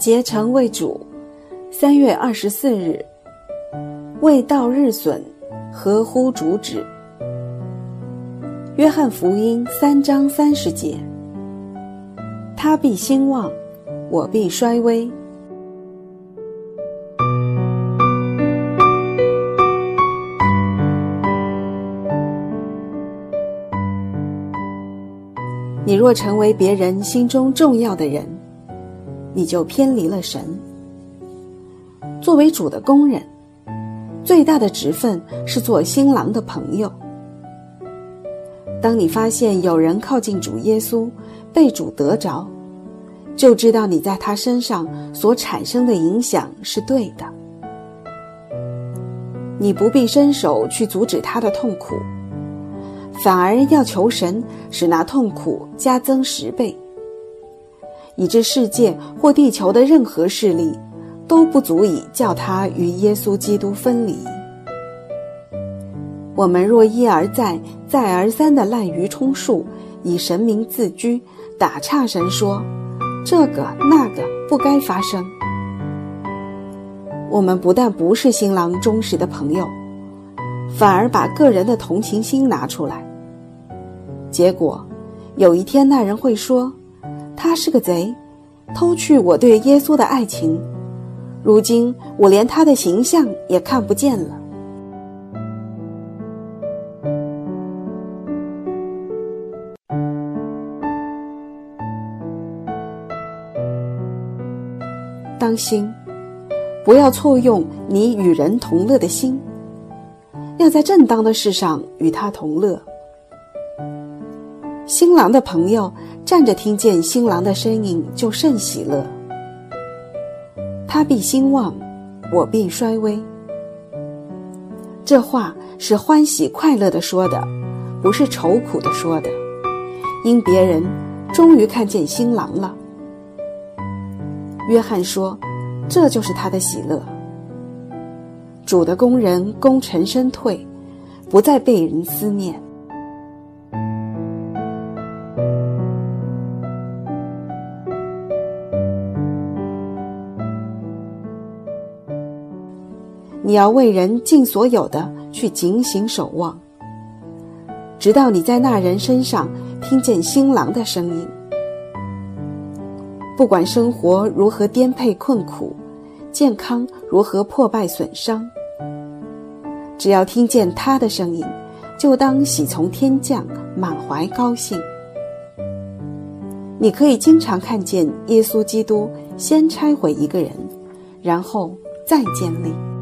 竭诚为主，3月24日，为道日损，合乎主旨。约翰福音3章30节，他必兴旺，我必衰微。你若成为别人心中重要的人，你就偏离了神。作为主的工人，最大的职分是做新郎的朋友。当你发现有人靠近主耶稣，被主得着，就知道你在他身上所产生的影响是对的。你不必伸手去阻止他的痛苦，反而要求神使那痛苦加增10倍，以致世界或地球的任何势力都不足以叫他与耶稣基督分离。我们若一而再再而三地滥竽充数，以神名自居，打岔神说这个那个不该发生，我们不但不是新郎忠实的朋友，反而把个人的同情心拿出来。结果有一天那人会说，他是个贼，偷去我对耶稣的爱情，如今我连他的形象也看不见了。当心，不要错用你与人同乐的心，要在正当的事上与他同乐。新郎的朋友站着听见新郎的声音就甚喜乐。他必兴旺，我必衰微。这话是欢喜快乐的说的，不是愁苦的说的，因别人终于看见新郎了。约翰说，这就是他的喜乐。主的工人功成身退，不再被人思念。你要为人尽所有的去警醒守望，直到你在那人身上听见新郎的声音。不管生活如何颠沛困苦，健康如何破败损伤，只要听见他的声音，就当喜从天降，满怀高兴。你可以经常看见耶稣基督先拆毁一个人，然后再建立。